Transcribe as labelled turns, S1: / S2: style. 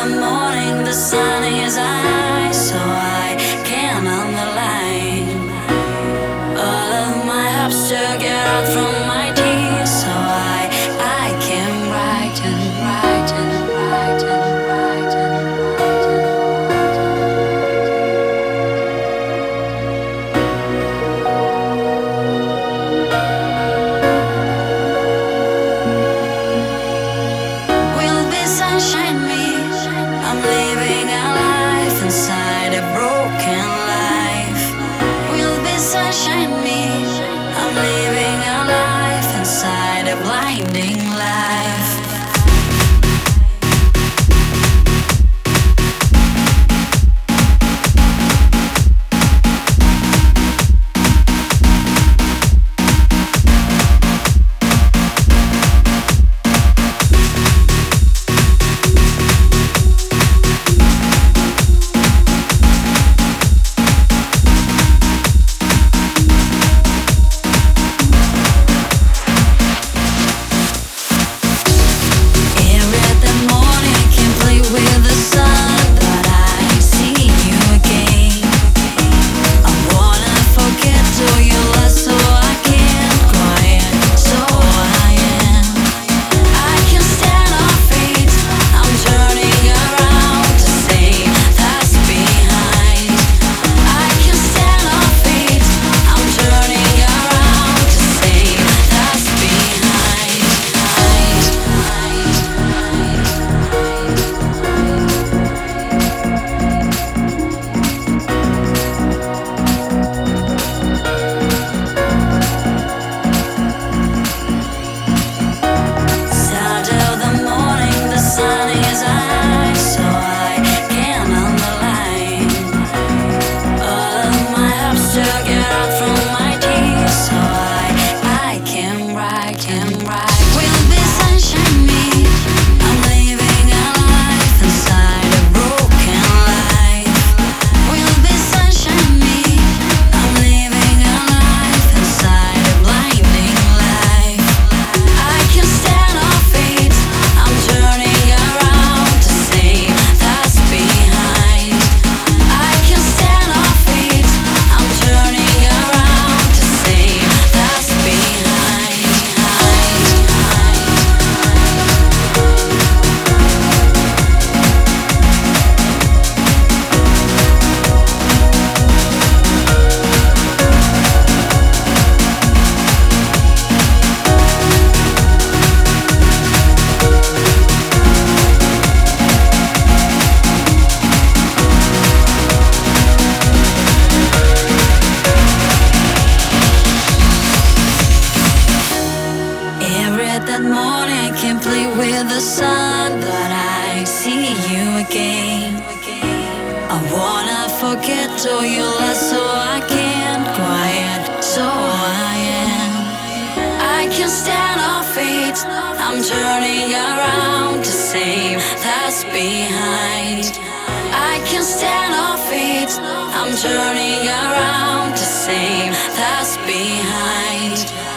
S1: the morning, the sun is high, so I can underline all of my hopes to get out from my tears, so I can write and write and write and write and write and will be sunshine me. I'm living a life inside a broken life. Will be sunshine me. I'm living a life inside a blinding life. That morning I can play with the sun, but I see you again. I wanna forget all your lies, so I can't quiet, so I am. I can stand our feet. I'm turning around to save that's behind. I can stand our feet. I'm turning around to save that's behind.